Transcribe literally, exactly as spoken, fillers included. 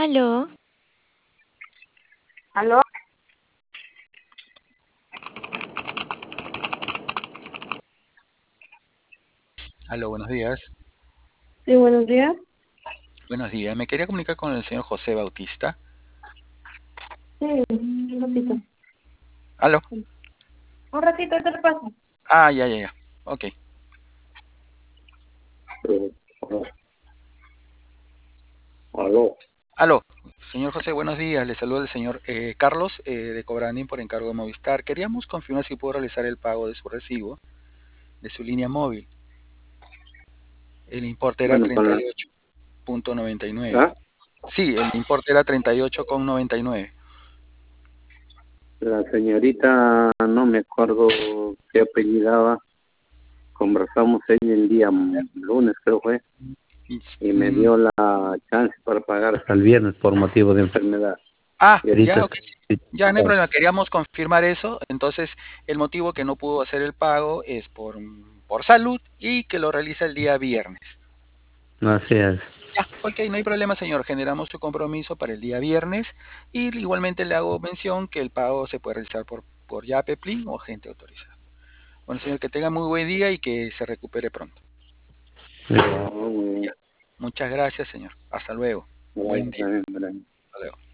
Aló, ¿Aló? Aló, buenos días. Sí, buenos días. Buenos días. Me quería comunicar con el señor José Bautista. Sí, un ratito. Aló. Un ratito, ¿qué te pasa? Ah, ya, ya, ya. Ok. Aló, Aló. Señor José, buenos días. Le saluda el señor eh, Carlos eh, de Cobranding por encargo de Movistar. Queríamos confirmar si pudo realizar el pago de su recibo de su línea móvil. El importe era bueno, con treinta la, y ocho punto noventa y nueve. ¿ah? Sí, el importe era treinta y ocho con noventa y nueve. La señorita, no me acuerdo qué apellidaba, conversamos ella el día lunes, creo fue, y me Mm, dio la chance para pagar hasta el viernes por motivo de enfermedad. Ah, Y ahorita ya, ok. sí, Ya no hay problema. Queríamos confirmar eso. Entonces, el motivo que no pudo hacer el pago es por, por salud y que lo realiza el día viernes. así es. Ya, ok, no hay problema, señor. Generamos su compromiso para el día viernes y igualmente le hago mención que el pago se puede realizar por, por Yape, Plin o agente autorizado. Bueno, señor, que tenga muy buen día y que se recupere pronto. No, Ya. Muchas gracias, señor. Hasta luego. Buen día. bueno, bueno. Hasta luego.